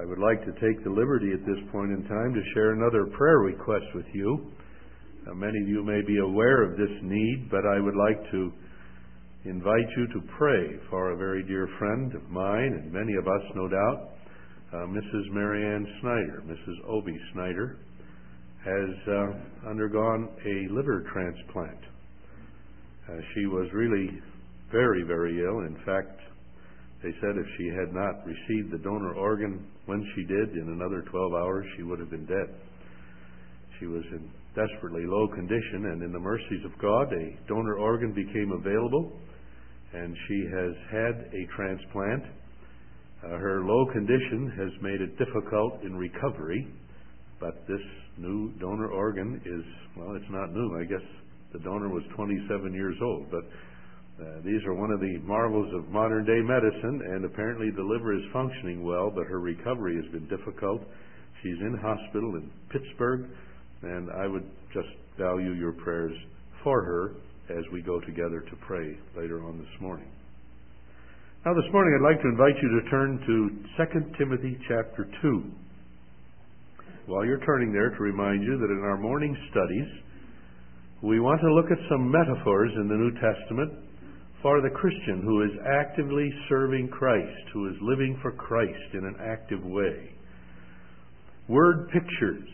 I would like to take the liberty at this point in time to share another prayer request with you. Many of you may be aware of this need, but I would like to invite you to pray for a very dear friend of mine, and many of us, no doubt, Mrs. Marianne Snyder. Mrs. Obie Snyder has undergone a liver transplant. She was really very, very ill. In fact, they said if she had not received the donor organ when she did, in another 12 hours, she would have been dead. She was in desperately low condition, and in the mercies of God, a donor organ became available, and she has had a transplant. Her low condition has made it difficult in recovery, but this new donor organ is, well, it's not new. I guess the donor was 27 years old, but these are one of the marvels of modern-day medicine, and apparently the liver is functioning well, but her recovery has been difficult. She's in hospital in Pittsburgh, and I would just value your prayers for her as we go together to pray later on this morning. Now this morning I'd like to invite you to turn to 2 Timothy chapter 2. While you're turning there, to remind you that in our morning studies, we want to look at some metaphors in the New Testament for the Christian who is actively serving Christ, who is living for Christ in an active way. Word pictures,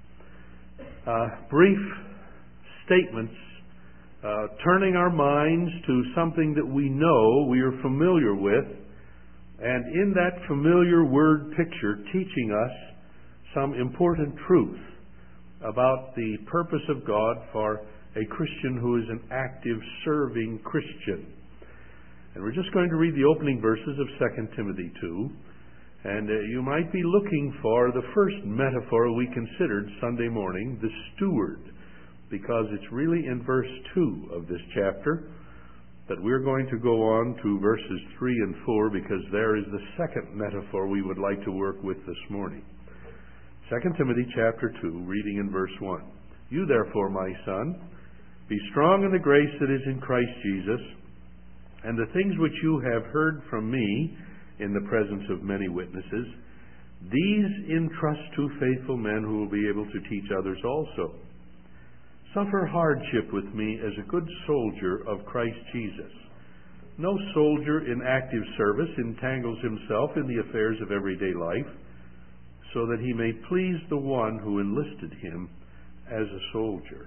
brief statements, turning our minds to something that we know, we are familiar with, and in that familiar word picture teaching us some important truth about the purpose of God for a Christian who is an active, serving Christian. And we're just going to read the opening verses of 2 Timothy 2. And you might be looking for the first metaphor we considered Sunday morning, the steward, because it's really in verse 2 of this chapter. But we're going to go on to verses 3 and 4, because there is the second metaphor we would like to work with this morning. 2 Timothy chapter 2, reading in verse 1. You therefore, my son, be strong in the grace that is in Christ Jesus, and the things which you have heard from me in the presence of many witnesses, these entrust to faithful men who will be able to teach others also. Suffer hardship with me as a good soldier of Christ Jesus. No soldier in active service entangles himself in the affairs of everyday life, so that he may please the one who enlisted him as a soldier.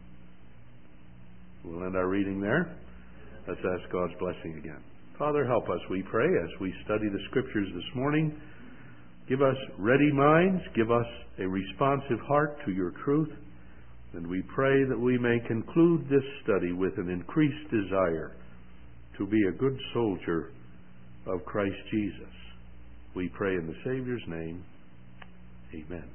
We'll end our reading there. Let's ask God's blessing again. Father, help us, we pray, as we study the Scriptures this morning. Give us ready minds, give us a responsive heart to your truth, and we pray that we may conclude this study with an increased desire to be a good soldier of Christ Jesus. We pray in the Savior's name. Amen.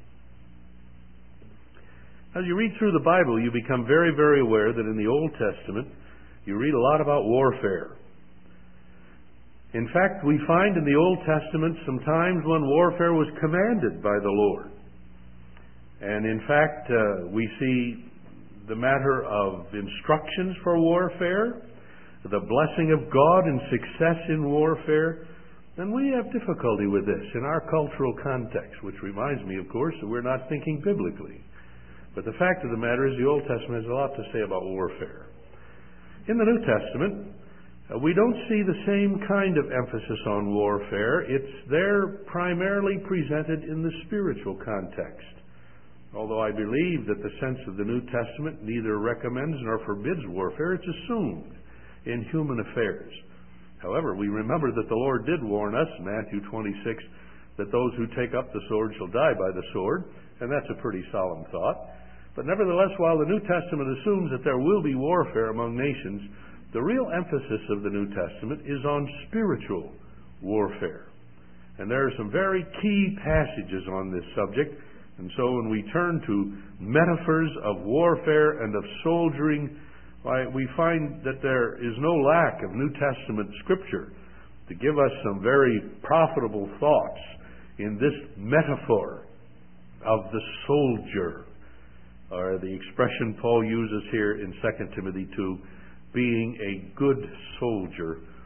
As you read through the Bible, you become very, very aware that in the Old Testament, you read a lot about warfare. In fact, we find in the Old Testament some times when warfare was commanded by the Lord. And in fact, we see the matter of instructions for warfare, the blessing of God and success in warfare. And we have difficulty with this in our cultural context, which reminds me, of course, that we're not thinking biblically. But the fact of the matter is the Old Testament has a lot to say about warfare. In the New Testament, we don't see the same kind of emphasis on warfare. It's there primarily presented in the spiritual context. Although I believe that the sense of the New Testament neither recommends nor forbids warfare, it's assumed in human affairs. However, we remember that the Lord did warn us, Matthew 26, that those who take up the sword shall die by the sword, and that's a pretty solemn thought. But nevertheless, while the New Testament assumes that there will be warfare among nations, the real emphasis of the New Testament is on spiritual warfare. And there are some very key passages on this subject. And so when we turn to metaphors of warfare and of soldiering, we find that there is no lack of New Testament Scripture to give us some very profitable thoughts in this metaphor of the soldier, or the expression Paul uses here in 2 Timothy 2, being a good soldier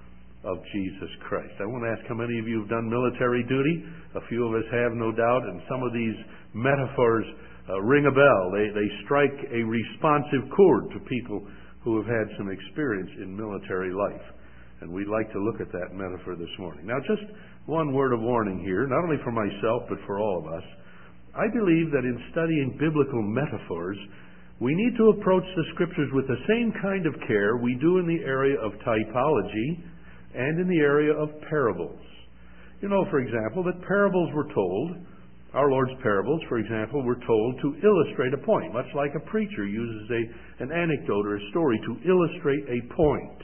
of Jesus Christ. I want to ask how many of you have done military duty. A few of us have, no doubt, and some of these metaphors ring a bell. They strike a responsive chord to people who have had some experience in military life. And we'd like to look at that metaphor this morning. Now, just one word of warning here, not only for myself, but for all of us. I believe that in studying biblical metaphors, we need to approach the Scriptures with the same kind of care we do in the area of typology and in the area of parables. You know, for example, that parables were told, our Lord's parables, for example, were told to illustrate a point, much like a preacher uses an anecdote or a story to illustrate a point.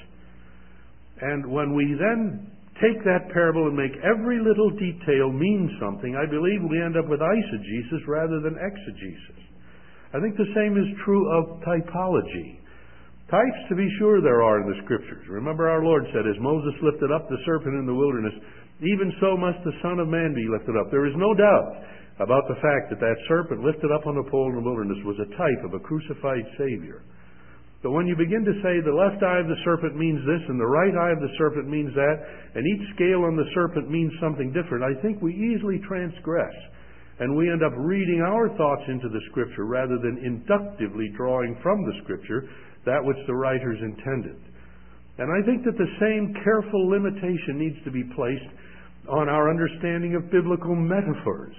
And when we then take that parable and make every little detail mean something, I believe we end up with eisegesis rather than exegesis. I think the same is true of typology. Types, to be sure, there are in the Scriptures. Remember our Lord said, as Moses lifted up the serpent in the wilderness, even so must the Son of Man be lifted up. There is no doubt about the fact that that serpent lifted up on a pole in the wilderness was a type of a crucified Savior. But when you begin to say the left eye of the serpent means this and the right eye of the serpent means that, and each scale on the serpent means something different, I think we easily transgress. And we end up reading our thoughts into the Scripture rather than inductively drawing from the Scripture that which the writers intended. And I think that the same careful limitation needs to be placed on our understanding of biblical metaphors.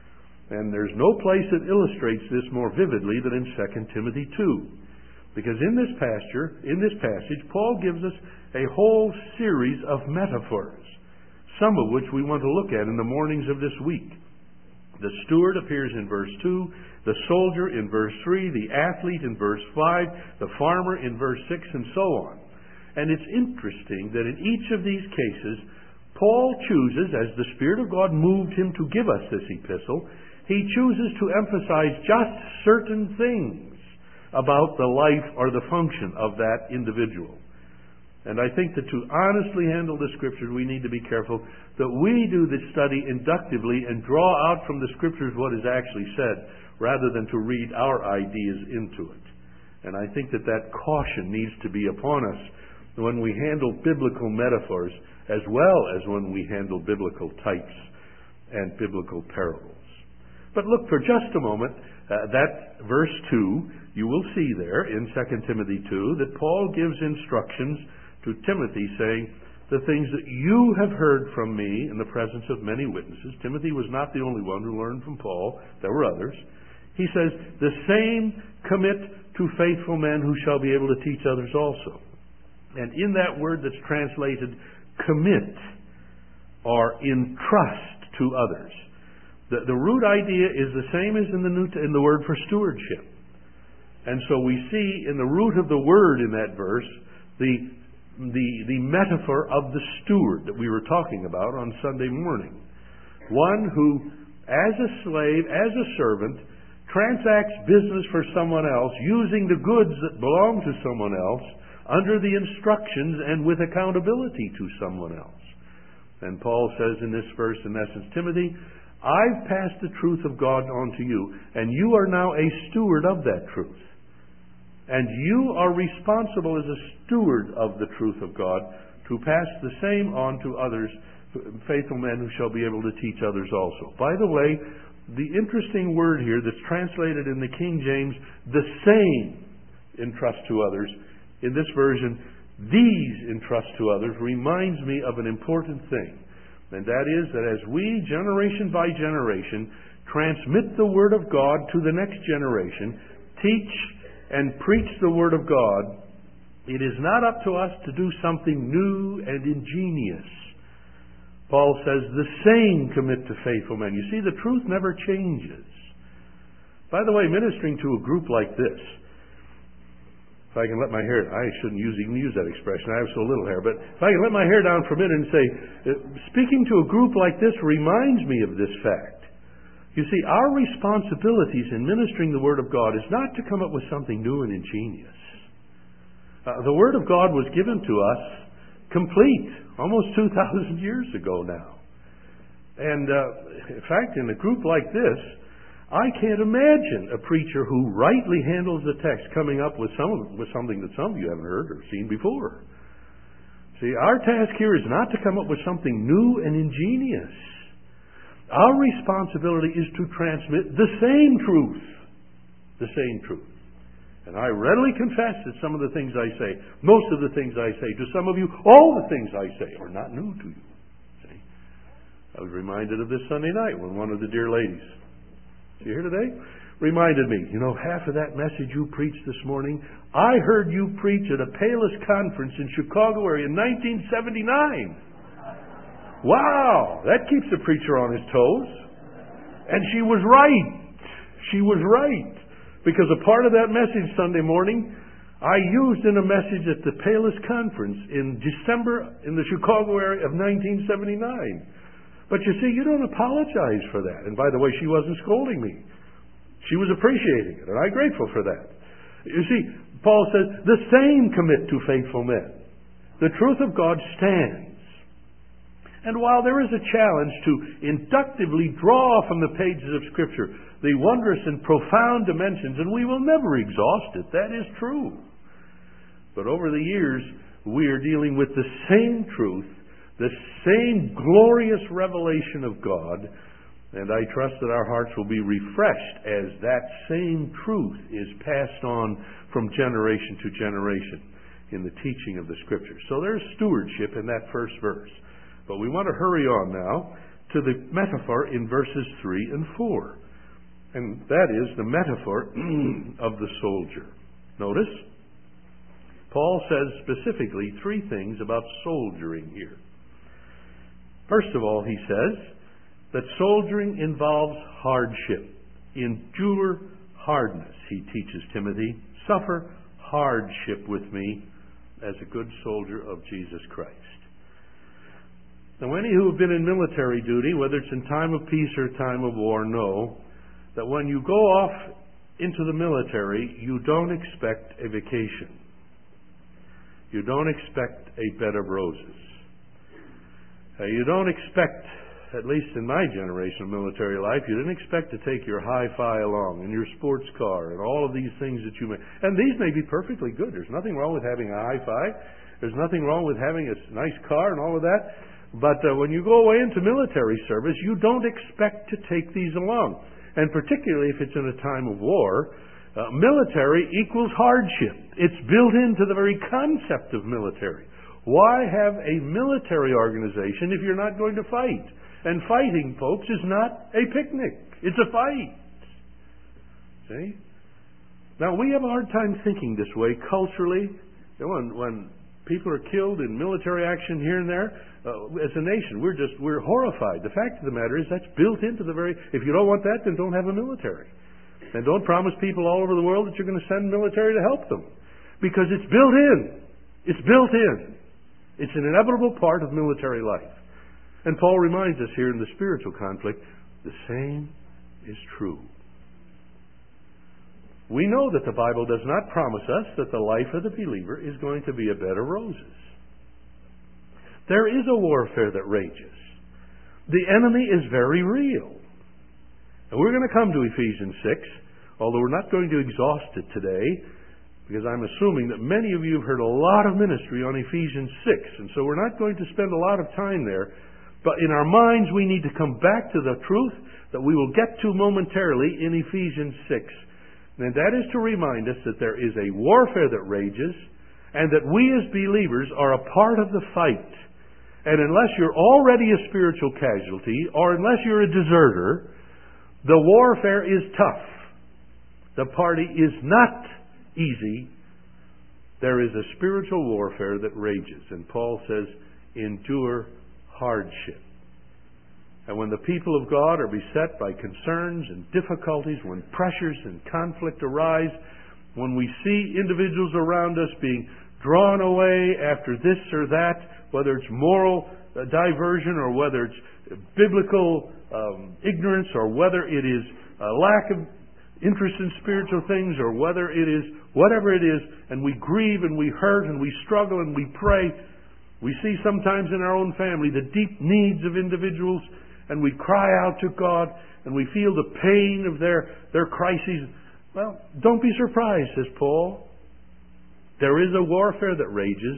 And there's no place that illustrates this more vividly than in 2 Timothy 2. Because in this passage, Paul gives us a whole series of metaphors, some of which we want to look at in the mornings of this week. The steward appears in verse 2, the soldier in verse 3, the athlete in verse 5, the farmer in verse 6, and so on. And it's interesting that in each of these cases, Paul chooses, as the Spirit of God moved him to give us this epistle, he chooses to emphasize just certain things about the life or the function of that individual. And I think that to honestly handle the Scriptures, we need to be careful that we do this study inductively and draw out from the Scriptures what is actually said, rather than to read our ideas into it. And I think that that caution needs to be upon us when we handle biblical metaphors, as well as when we handle biblical types and biblical parables. But look for just a moment, that verse 2, you will see there in 2 Timothy 2 that Paul gives instructions to Timothy saying, the things that you have heard from me in the presence of many witnesses. Timothy was not the only one who learned from Paul. There were others. He says, the same commit to faithful men who shall be able to teach others also. And in that word that's translated commit or entrust to others, the root idea is the same as in the word for stewardship. And so we see in the root of the word in that verse the metaphor of the steward that we were talking about on Sunday morning. One who, as a slave, as a servant, transacts business for someone else using the goods that belong to someone else under the instructions and with accountability to someone else. And Paul says in this verse, in essence, Timothy, I've passed the truth of God on to you, and you are now a steward of that truth. And you are responsible as a steward of the truth of God to pass the same on to others, faithful men who shall be able to teach others also. By the way, the interesting word here that's translated in the King James, the same entrust to others, in this version, these entrust to others, reminds me of an important thing. And that is that as we, generation by generation, transmit the Word of God to the next generation, teach and preach the Word of God, it is not up to us to do something new and ingenious. Paul says, the same commit to faithful men. You see, the truth never changes. By the way, ministering to a group like this, if I can let my hair, I shouldn't even use that expression, I have so little hair, but if I can let my hair down for a minute and say, speaking to a group like this reminds me of this fact. You see, our responsibilities in ministering the Word of God is not to come up with something new and ingenious. The Word of God was given to us complete, almost 2,000 years ago now. And in fact, in a group like this, I can't imagine a preacher who rightly handles the text coming up with something that some of you haven't heard or seen before. See, our task here is not to come up with something new and ingenious. Our responsibility is to transmit the same truth. The same truth. And I readily confess that some of the things I say, most of the things I say to some of you, all the things I say are not new to you. See? I was reminded of this Sunday night when one of the dear ladies, is she here today? Reminded me, half of that message you preached this morning, I heard you preach at a Palis conference in Chicago area in 1979. Wow, that keeps the preacher on his toes. And she was right. She was right. Because a part of that message Sunday morning, I used in a message at the Palis conference in December in the Chicago area of 1979. But you see, you don't apologize for that. And by the way, she wasn't scolding me. She was appreciating it, and I'm grateful for that. You see, Paul says, the same commit to faithful men. The truth of God stands. And while there is a challenge to inductively draw from the pages of Scripture the wondrous and profound dimensions, and we will never exhaust it, that is true. But over the years, we are dealing with the same truth, the same glorious revelation of God, and I trust that our hearts will be refreshed as that same truth is passed on from generation to generation in the teaching of the Scriptures. So there's stewardship in that first verse. But we want to hurry on now to the metaphor in verses 3 and 4. And that is the metaphor of the soldier. Notice, Paul says specifically three things about soldiering here. First of all, he says that soldiering involves hardship. Endure hardness, he teaches Timothy. Suffer hardship with me as a good soldier of Jesus Christ. Now, any who have been in military duty, whether it's in time of peace or time of war, know that when you go off into the military, you don't expect a vacation. You don't expect a bed of roses. You don't expect, at least in my generation of military life, you didn't expect to take your hi-fi along and your sports car and all of these things that you may. And these may be perfectly good. There's nothing wrong with having a hi-fi. There's nothing wrong with having a nice car and all of that. But when you go away into military service, you don't expect to take these along. And particularly if it's in a time of war, military equals hardship. It's built into the very concept of military. Why have a military organization if you're not going to fight? And fighting, folks, is not a picnic. It's a fight. See? Now, we have a hard time thinking this way culturally. When people are killed in military action here and there, as a nation, we're horrified. The fact of the matter is that's built into the very... If you don't want that, then don't have a military. And don't promise people all over the world that you're going to send military to help them. Because it's built in. It's built in. It's an inevitable part of military life. And Paul reminds us here in the spiritual conflict, the same is true. We know that the Bible does not promise us that the life of the believer is going to be a bed of roses. There is a warfare that rages. The enemy is very real. And we're going to come to Ephesians 6, although we're not going to exhaust it today, because I'm assuming that many of you have heard a lot of ministry on Ephesians 6, and so we're not going to spend a lot of time there. But in our minds, we need to come back to the truth that we will get to momentarily in Ephesians 6. And that is to remind us that there is a warfare that rages, and that we as believers are a part of the fight. And unless you're already a spiritual casualty, or unless you're a deserter, the warfare is tough. The party is not easy. There is a spiritual warfare that rages. And Paul says, endure hardship. And when the people of God are beset by concerns and difficulties, when pressures and conflict arise, when we see individuals around us being drawn away after this or that, whether it's moral diversion or whether it's biblical ignorance or whether it is a lack of interest in spiritual things or whether it is whatever it is, and we grieve and we hurt and we struggle and we pray. We see sometimes in our own family the deep needs of individuals, and we cry out to God and we feel the pain of their crises. Well, don't be surprised, says Paul. There is a warfare that rages,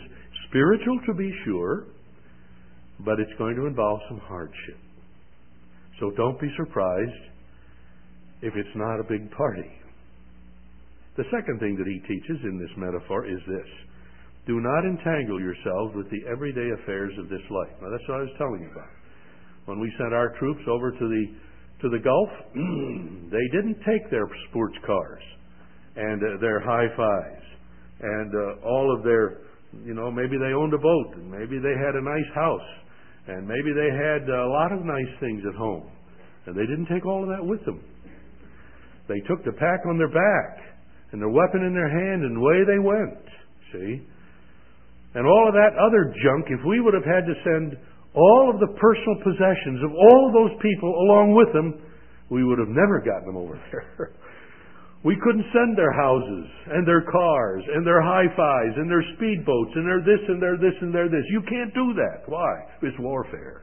spiritual to be sure, but it's going to involve some hardship. So don't be surprised if it's not a big party. The second thing that he teaches in this metaphor is this: do not entangle yourselves with the everyday affairs of this life. Now that's what I was telling you about. When we sent our troops over to the Gulf, they didn't take their sports cars and their high fives and all of their, maybe they owned a boat and maybe they had a nice house and maybe they had a lot of nice things at home. And they didn't take all of that with them. They took the pack on their back and their weapon in their hand, and away they went. See? And all of that other junk, if we would have had to send all of the personal possessions of all of those people along with them, we would have never gotten them over there. We couldn't send their houses and their cars and their hi-fis and their speedboats and their this and their this and their this. You can't do that. Why? It's warfare.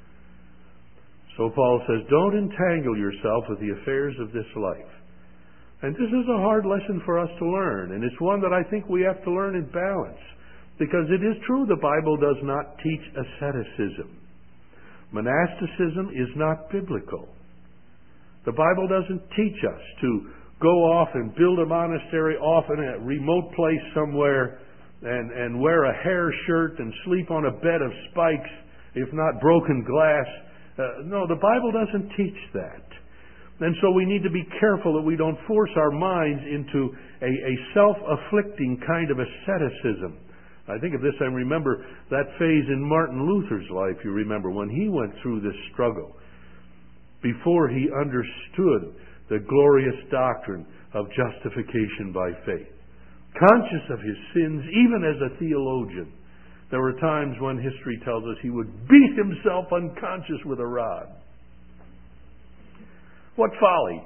So Paul says, don't entangle yourself with the affairs of this life. And this is a hard lesson for us to learn, and it's one that I think we have to learn in balance. Because it is true the Bible does not teach asceticism. Monasticism is not biblical. The Bible doesn't teach us to go off and build a monastery off in a remote place somewhere and wear a hair shirt and sleep on a bed of spikes, if not broken glass. No, the Bible doesn't teach that. And so we need to be careful that we don't force our minds into a self-afflicting kind of asceticism. I think of this, I remember that phase in Martin Luther's life, you remember, when he went through this struggle before he understood the glorious doctrine of justification by faith. Conscious of his sins, even as a theologian, there were times when history tells us he would beat himself unconscious with a rod. What folly.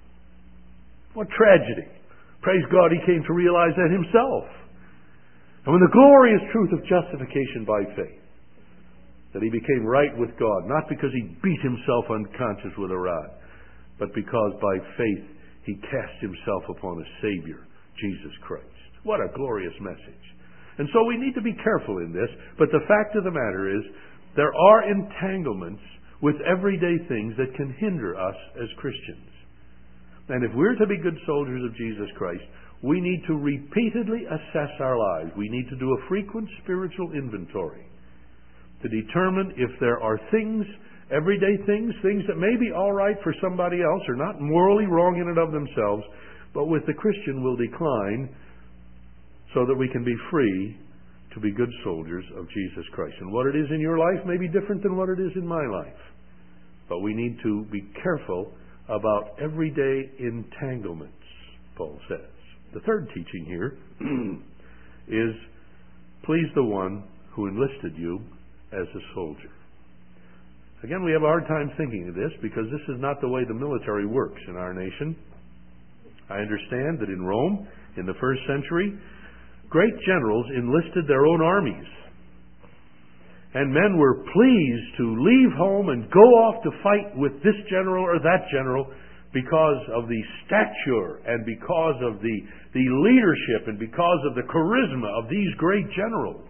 What tragedy. Praise God, he came to realize that himself. And when the glorious truth of justification by faith, that he became right with God, not because he beat himself unconscious with a rod, but because by faith he cast himself upon a Savior, Jesus Christ. What a glorious message. And so we need to be careful in this, but the fact of the matter is, there are entanglements with everyday things that can hinder us as Christians. And if we're to be good soldiers of Jesus Christ, we need to repeatedly assess our lives. We need to do a frequent spiritual inventory to determine if there are things, everyday things that may be all right for somebody else or not morally wrong in and of themselves, but with the Christian will decline so that we can be free to be good soldiers of Jesus Christ. And what it is in your life may be different than what it is in my life. But we need to be careful about everyday entanglements, Paul says. The third teaching here is please the one who enlisted you as a soldier. Again, we have a hard time thinking of this because this is not the way the military works in our nation. I understand that in Rome, in the first century, great generals enlisted their own armies. And men were pleased to leave home and go off to fight with this general or that general because of the stature and because of the leadership and because of the charisma of these great generals.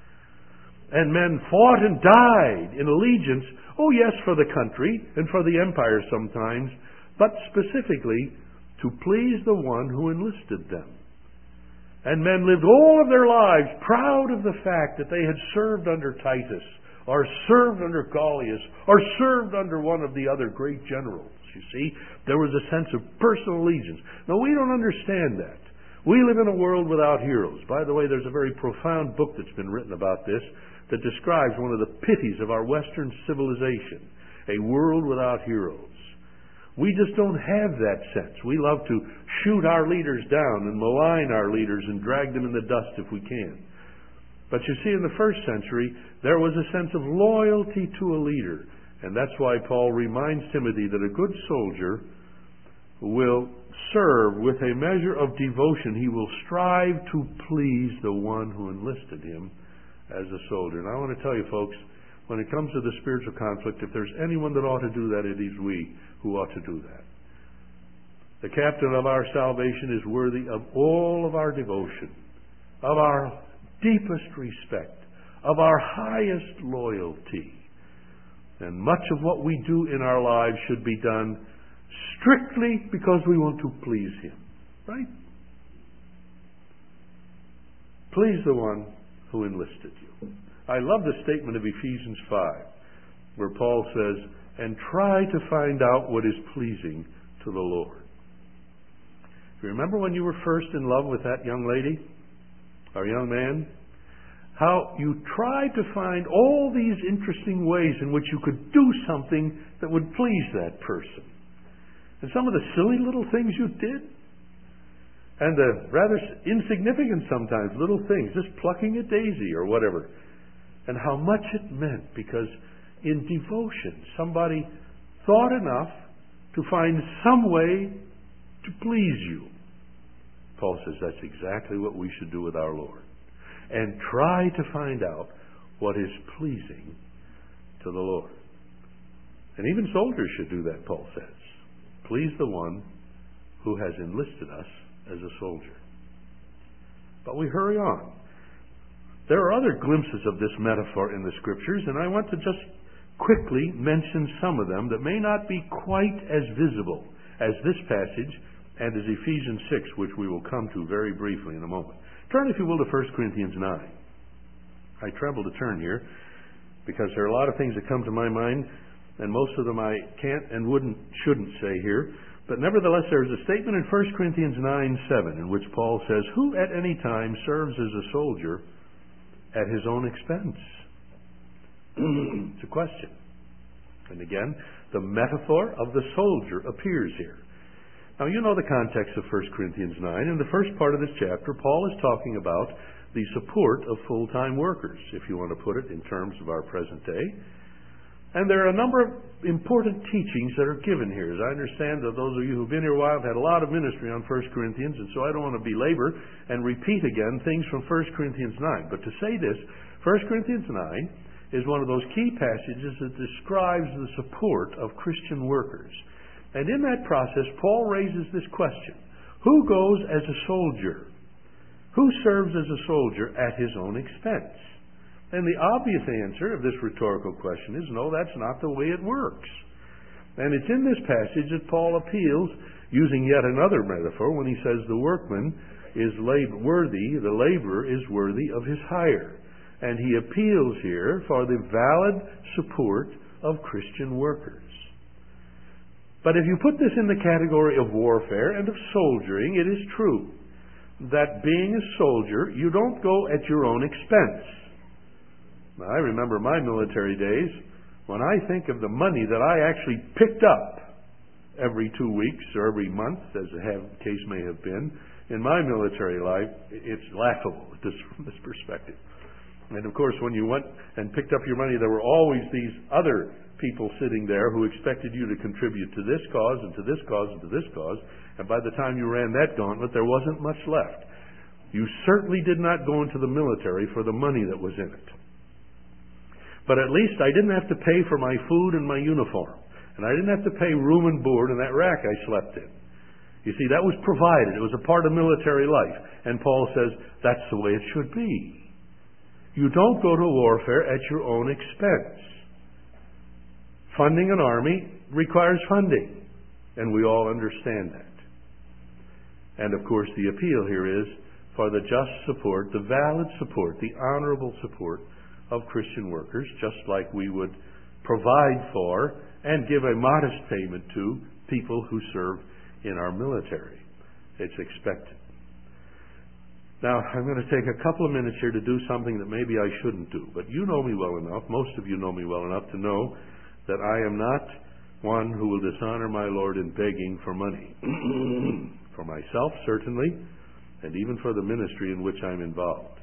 And men fought and died in allegiance, oh yes, for the country and for the empire sometimes, but specifically to please the one who enlisted them. And men lived all of their lives proud of the fact that they had served under Titus, or served under Gaulius, or served under one of the other great generals. You see, there was a sense of personal allegiance. Now, we don't understand that. We live in a world without heroes. By the way, there's a very profound book that's been written about this that describes one of the pities of our Western civilization, a world without heroes. We just don't have that sense. We love to shoot our leaders down and malign our leaders and drag them in the dust if we can. But you see, in the first century, there was a sense of loyalty to a leader. And that's why Paul reminds Timothy that a good soldier will serve with a measure of devotion. He will strive to please the one who enlisted him as a soldier. And I want to tell you, folks, when it comes to the spiritual conflict, if there's anyone that ought to do that, it is we who ought to do that. The captain of our salvation is worthy of all of our devotion, of our deepest respect, of our highest loyalty. And much of what we do in our lives should be done strictly because we want to please Him. Right? Please the one who enlisted you. I love the statement of Ephesians 5, where Paul says, and try to find out what is pleasing to the Lord. You remember when you were first in love with that young lady, or young man? How you tried to find all these interesting ways in which you could do something that would please that person. And some of the silly little things you did, and the rather insignificant sometimes little things, just plucking a daisy or whatever, and how much it meant, because in devotion somebody thought enough to find some way to please you. Paul says that's exactly what we should do with our Lord. And try to find out what is pleasing to the Lord. And even soldiers should do that, Paul says. Please the one who has enlisted us as a soldier. But we hurry on. There are other glimpses of this metaphor in the Scriptures, and I want to just quickly mention some of them that may not be quite as visible as this passage and as Ephesians 6, which we will come to very briefly in a moment. Turn, if you will, to 1 Corinthians 9. I tremble to turn here because there are a lot of things that come to my mind, and most of them I can't and shouldn't say here. But nevertheless, there is a statement in 1 Corinthians 9:7 in which Paul says, who at any time serves as a soldier at his own expense? It's a question. And again, the metaphor of the soldier appears here. Now, you know the context of 1 Corinthians 9. In the first part of this chapter, Paul is talking about the support of full-time workers, if you want to put it in terms of our present day. And there are a number of important teachings that are given here. As I understand that those of you who've been here a while have had a lot of ministry on 1 Corinthians, and so I don't want to belabor and repeat again things from 1 Corinthians 9. But to say this, 1 Corinthians 9 is one of those key passages that describes the support of Christian workers. And in that process, Paul raises this question. Who goes as a soldier? Who serves as a soldier at his own expense? And the obvious answer of this rhetorical question is, no, that's not the way it works. And it's in this passage that Paul appeals, using yet another metaphor, when he says the workman is worthy, the laborer is worthy of his hire. And he appeals here for the valid support of Christian workers. But if you put this in the category of warfare and of soldiering, it is true that being a soldier, you don't go at your own expense. Now, I remember my military days when I think of the money that I actually picked up every 2 weeks or every month, as the case may have been, in my military life, it's laughable from this perspective. And of course, when you went and picked up your money, there were always these other people sitting there who expected you to contribute to this cause and to this cause and to this cause, and by the time you ran that gauntlet, there wasn't much left. You certainly did not go into the military for the money that was in it. But at least I didn't have to pay for my food and my uniform, and I didn't have to pay room and board in that rack I slept in. You see, that was provided. It was a part of military life. And Paul says, that's the way it should be. You don't go to warfare at your own expense. Funding an army requires funding, and we all understand that. And of course, the appeal here is for the just support, the valid support, the honorable support of Christian workers, just like we would provide for and give a modest payment to people who serve in our military. It's expected. Now, I'm going to take a couple of minutes here to do something that maybe I shouldn't do, but you know me well enough, most of you know me well enough to know that I am not one who will dishonor my Lord in begging for money. For myself, certainly, and even for the ministry in which I'm involved.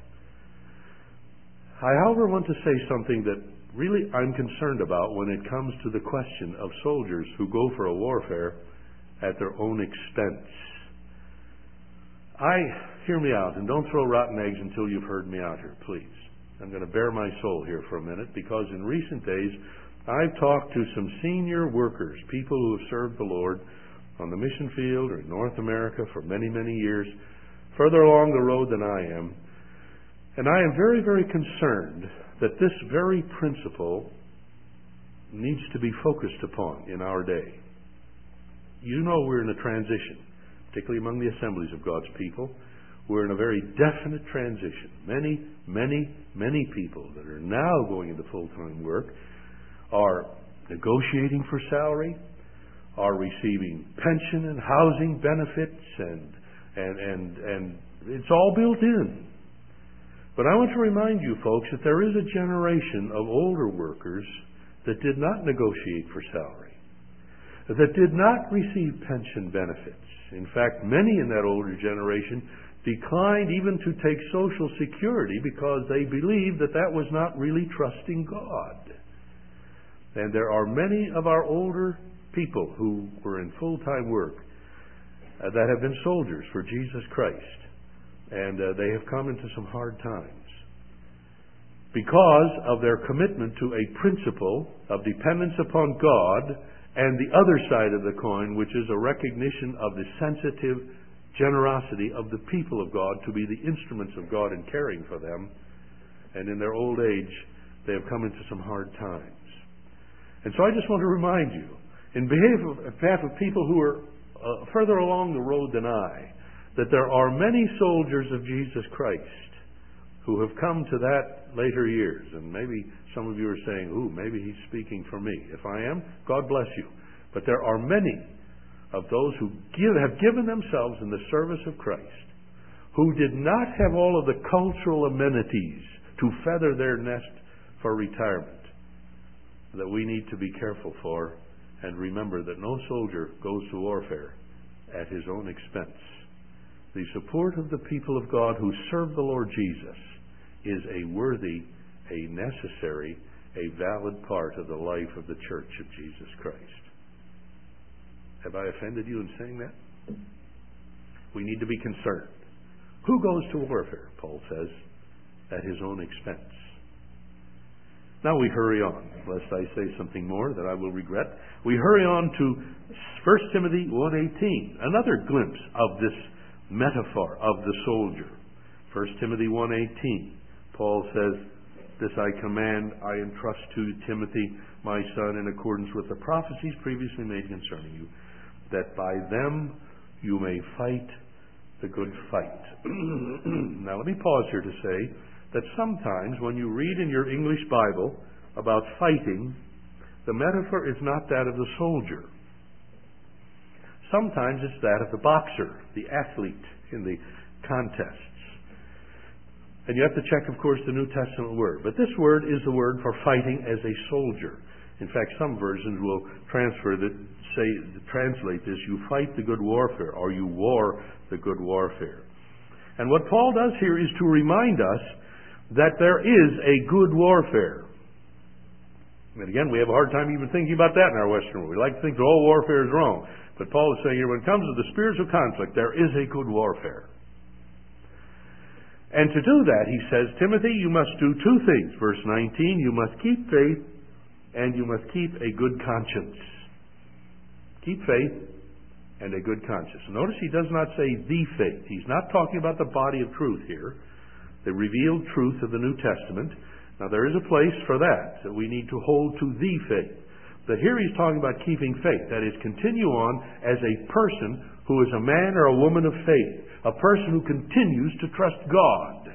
I, however, want to say something that really I'm concerned about when it comes to the question of soldiers who go for a warfare at their own expense. Hear me out, and don't throw rotten eggs until you've heard me out here, please. I'm going to bare my soul here for a minute, because in recent days, I've talked to some senior workers, people who have served the Lord on the mission field or in North America for many, many years, further along the road than I am. And I am very, very concerned that this very principle needs to be focused upon in our day. You know we're in a transition, particularly among the assemblies of God's people. We're in a very definite transition. Many people that are now going into full-time work are negotiating for salary, are receiving pension and housing benefits, and it's all built in. But I want to remind you folks that there is a generation of older workers that did not negotiate for salary, that did not receive pension benefits. In fact, many in that older generation declined even to take Social Security because they believed that that was not really trusting God. And there are many of our older people who were in full-time work that have been soldiers for Jesus Christ. And they have come into some hard times because of their commitment to a principle of dependence upon God, and the other side of the coin, which is a recognition of the sensitive generosity of the people of God to be the instruments of God in caring for them. And in their old age, they have come into some hard times. And so I just want to remind you, in behalf of people who are further along the road than I, that there are many soldiers of Jesus Christ who have come to that later years. And maybe some of you are saying, ooh, maybe he's speaking for me. If I am, God bless you. But there are many of those who have given themselves in the service of Christ, who did not have all of the cultural amenities to feather their nest for retirement, that we need to be careful for, and remember that no soldier goes to warfare at his own expense. The support of the people of God who serve the Lord Jesus is a worthy, a necessary, a valid part of the life of the Church of Jesus Christ. Have I offended you in saying that? We need to be concerned. Who goes to warfare, Paul says, at his own expense? Now we hurry on, lest I say something more that I will regret. We hurry on to 1 Timothy 1:18, another glimpse of this metaphor of the soldier. 1 Timothy 1:18, Paul says, "This I command, I entrust to Timothy, my son, in accordance with the prophecies previously made concerning you, that by them you may fight the good fight." Now let me pause here to say that sometimes when you read in your English Bible about fighting, the metaphor is not that of the soldier. Sometimes it's that of the boxer, the athlete in the contests. And you have to check, of course, the New Testament word. But this word is the word for fighting as a soldier. In fact, some versions will translate this, you fight the good warfare, or you war the good warfare. And what Paul does here is to remind us that there is a good warfare. And again, we have a hard time even thinking about that in our Western world. We like to think that all warfare is wrong. But Paul is saying here, when it comes to the spiritual conflict, there is a good warfare. And to do that, he says, Timothy, you must do two things. Verse 19, you must keep faith and you must keep a good conscience. Keep faith and a good conscience. Notice he does not say the faith. He's not talking about the body of truth here, the revealed truth of the New Testament. Now there is a place for that we need to hold to the faith. But here he's talking about keeping faith. That is, continue on as a person who is a man or a woman of faith. A person who continues to trust God.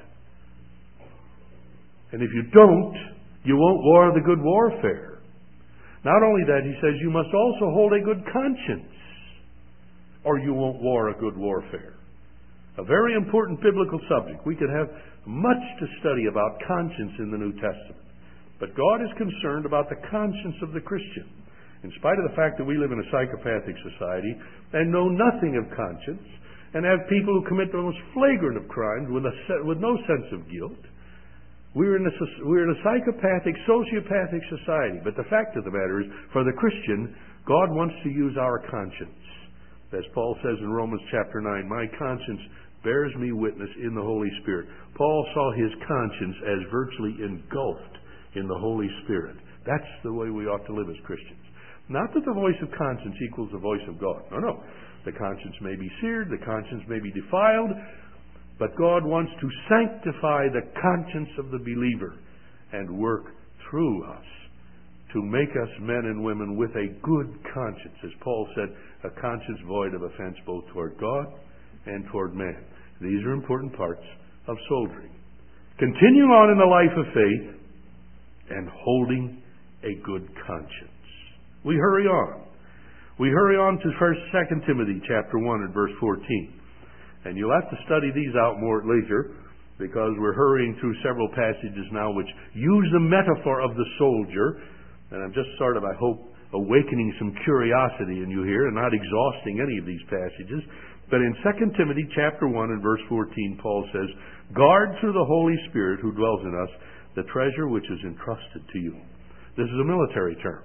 And if you don't, you won't war the good warfare. Not only that, he says you must also hold a good conscience, or you won't war a good warfare. A very important biblical subject. We could have much to study about conscience in the New Testament. But God is concerned about the conscience of the Christian. In spite of the fact that we live in a psychopathic society and know nothing of conscience, and have people who commit the most flagrant of crimes with no sense of guilt, we're in a psychopathic, sociopathic society. But the fact of the matter is, for the Christian, God wants to use our conscience. As Paul says in Romans chapter 9, my conscience bears me witness in the Holy Spirit. Paul saw his conscience as virtually engulfed in the Holy Spirit. That's the way we ought to live as Christians. Not that the voice of conscience equals the voice of God. No. The conscience may be seared, the conscience may be defiled, but God wants to sanctify the conscience of the believer. and work through us to make us men and women with a good conscience. As Paul said, a conscience void of offense both toward God and toward man. These are important parts of soldiering. Continuing on in the life of faith and holding a good conscience. We hurry on. We hurry on to 2 Timothy chapter 1 and verse 14. And you'll have to study these out more at leisure, because we're hurrying through several passages now which use the metaphor of the soldier. And I'm just sort of, I hope, awakening some curiosity in you here and not exhausting any of these passages. But in 2 Timothy chapter 1 and verse 14, Paul says, "Guard through the Holy Spirit who dwells in us the treasure which is entrusted to you." This is a military term.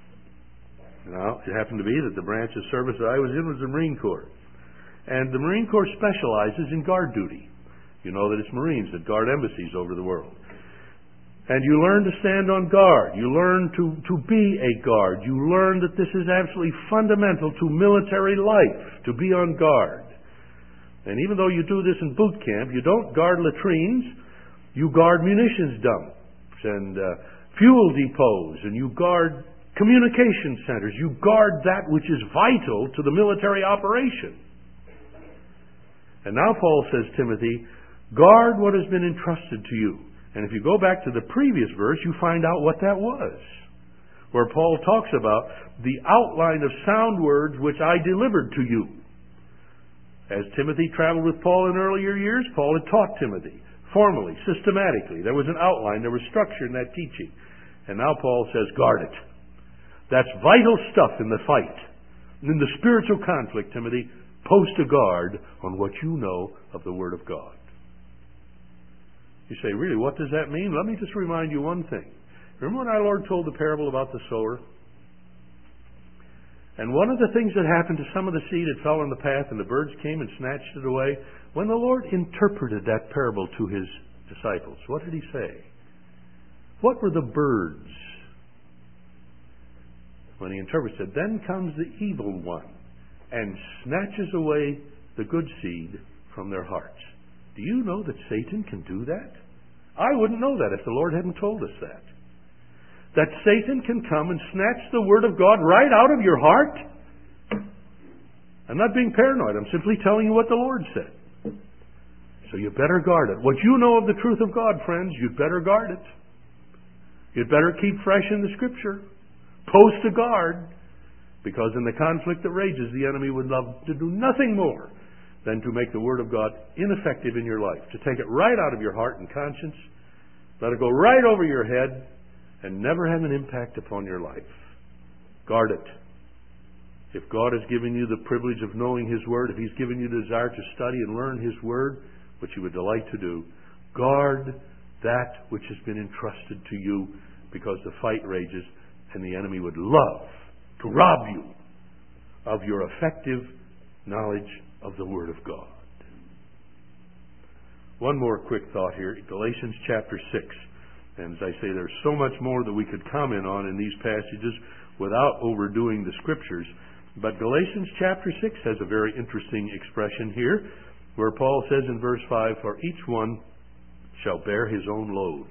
Now, it happened to be that the branch of service that I was in was the Marine Corps. And the Marine Corps specializes in guard duty. You know that it's Marines that guard embassies over the world. And you learn to stand on guard. You learn to be a guard. You learn that this is absolutely fundamental to military life, to be on guard. And even though you do this in boot camp, you don't guard latrines. You guard munitions dumps and fuel depots, and you guard communication centers. You guard that which is vital to the military operation. And now Paul says, Timothy, guard what has been entrusted to you. And if you go back to the previous verse, you find out what that was, where Paul talks about the outline of sound words which I delivered to you. As Timothy traveled with Paul in earlier years, Paul had taught Timothy formally, systematically. There was an outline, there was structure in that teaching. And now Paul says, guard it. That's vital stuff in the fight. And in the spiritual conflict, Timothy, post a guard on what you know of the Word of God. You say, really, what does that mean? Let me just remind you one thing. Remember when our Lord told the parable about the sower? And one of the things that happened to some of the seed, it fell on the path and the birds came and snatched it away. When the Lord interpreted that parable to His disciples, what did He say? What were the birds? When He interpreted, said, then comes the evil one and snatches away the good seed from their hearts. Do you know that Satan can do that? I wouldn't know that if the Lord hadn't told us that. That Satan can come and snatch the Word of God right out of your heart? I'm not being paranoid. I'm simply telling you what the Lord said. So you better guard it. What you know of the truth of God, friends, you'd better guard it. You'd better keep fresh in the Scripture. Post a guard. Because in the conflict that rages, the enemy would love to do nothing more than to make the Word of God ineffective in your life. To take it right out of your heart and conscience, let it go right over your head, and never have an impact upon your life. Guard it. If God has given you the privilege of knowing His Word, if He's given you the desire to study and learn His Word, which you would delight to do, guard that which has been entrusted to you, because the fight rages and the enemy would love to rob you of your effective knowledge of the Word of God. One more quick thought here. Galatians chapter 6. And as I say, there's so much more that we could comment on in these passages without overdoing the Scriptures. But Galatians chapter 6 has a very interesting expression here, where Paul says in verse 5, for each one shall bear his own load.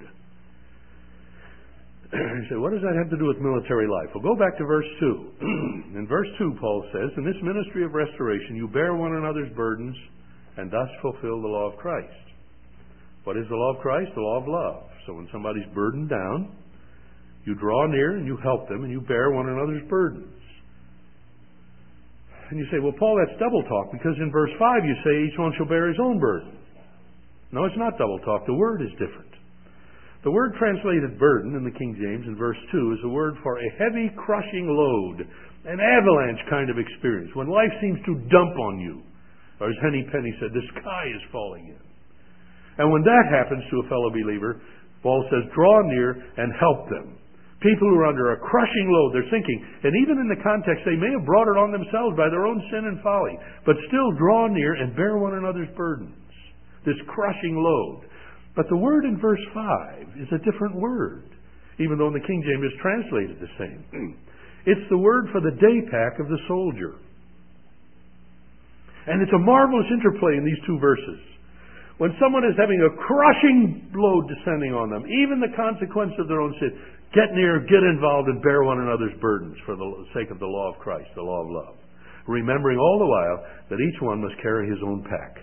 You say, what does that have to do with military life? Well, go back to verse 2. In verse 2, Paul says, in this ministry of restoration, you bear one another's burdens and thus fulfill the law of Christ. What is the law of Christ? The law of love. So when somebody's burdened down, you draw near and you help them and you bear one another's burdens. And you say, well, Paul, that's double talk, because in verse 5 you say each one shall bear his own burden. No, it's not double talk. The word is different. The word translated burden in the King James in verse 2 is a word for a heavy, crushing load, an avalanche kind of experience, when life seems to dump on you. Or as Henny Penny said, the sky is falling in. And when that happens to a fellow believer, Paul says, draw near and help them. People who are under a crushing load, they're sinking. And even in the context, they may have brought it on themselves by their own sin and folly. But still draw near and bear one another's burdens. This crushing load. But the word in verse 5 is a different word, even though in the King James it's translated the same. It's the word for the day pack of the soldier. And it's a marvelous interplay in these two verses. when someone is having a crushing load descending on them, even the consequence of their own sin, get near, get involved, and bear one another's burdens for the sake of the law of Christ, the law of love. Remembering all the while that each one must carry his own pack.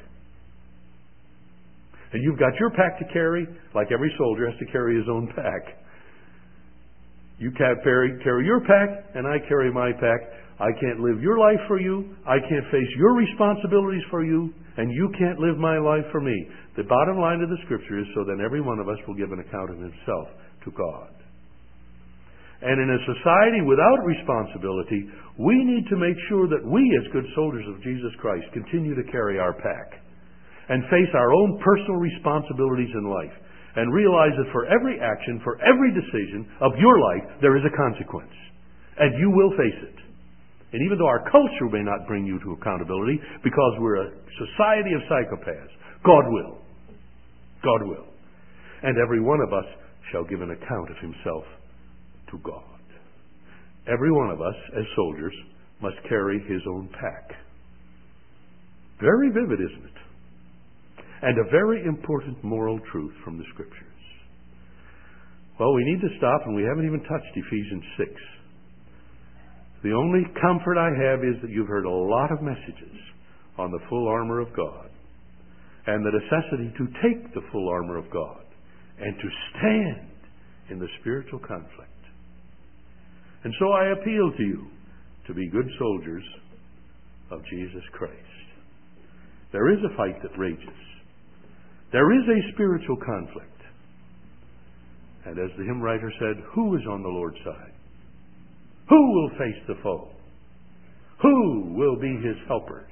And you've got your pack to carry, like every soldier has to carry his own pack. You can't carry your pack, and I carry my pack. I can't live your life for you. I can't face your responsibilities for you, and you can't live my life for me. The bottom line of the Scripture is so then every one of us will give an account of himself to God. And in a society without responsibility, we need to make sure that we, as good soldiers of Jesus Christ, continue to carry our pack and face our own personal responsibilities in life and realize that for every action, for every decision of your life, there is a consequence. And you will face it. And even though our culture may not bring you to accountability because we're a society of psychopaths, God will. God will. And every one of us shall give an account of himself to God. Every one of us, as soldiers, must carry his own pack. Very vivid, isn't it? And a very important moral truth from the Scriptures. Well, we need to stop, and we haven't even touched Ephesians 6. The only comfort I have is that you've heard a lot of messages on the full armor of God and the necessity to take the full armor of God and to stand in the spiritual conflict. And so I appeal to you to be good soldiers of Jesus Christ. There is a fight that rages. There is a spiritual conflict. And as the hymn writer said, who is on the Lord's side? Who will face the foe? Who will be his helpers?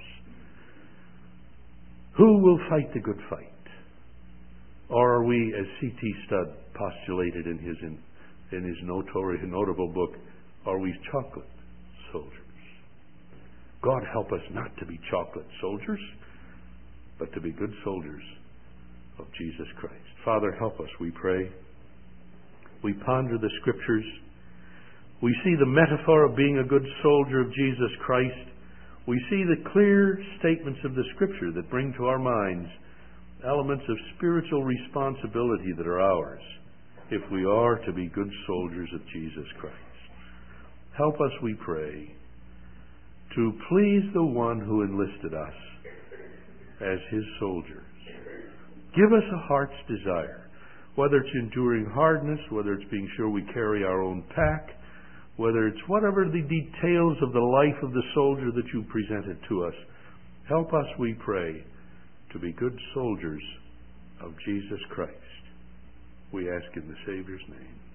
Who will fight the good fight? Or are we, as C.T. Studd postulated in his notable book, are we chocolate soldiers? God help us not to be chocolate soldiers, but to be good soldiers of Jesus Christ. Father, help us, we pray. We ponder the Scriptures. We see the metaphor of being a good soldier of Jesus Christ. We see the clear statements of the Scripture that bring to our minds elements of spiritual responsibility that are ours if we are to be good soldiers of Jesus Christ. Help us, we pray, to please the one who enlisted us as his soldiers. Give us a heart's desire, whether it's enduring hardness, whether it's being sure we carry our own pack, whether it's whatever the details of the life of the soldier that you presented to us. Help us, we pray, to be good soldiers of Jesus Christ. We ask in the Savior's name.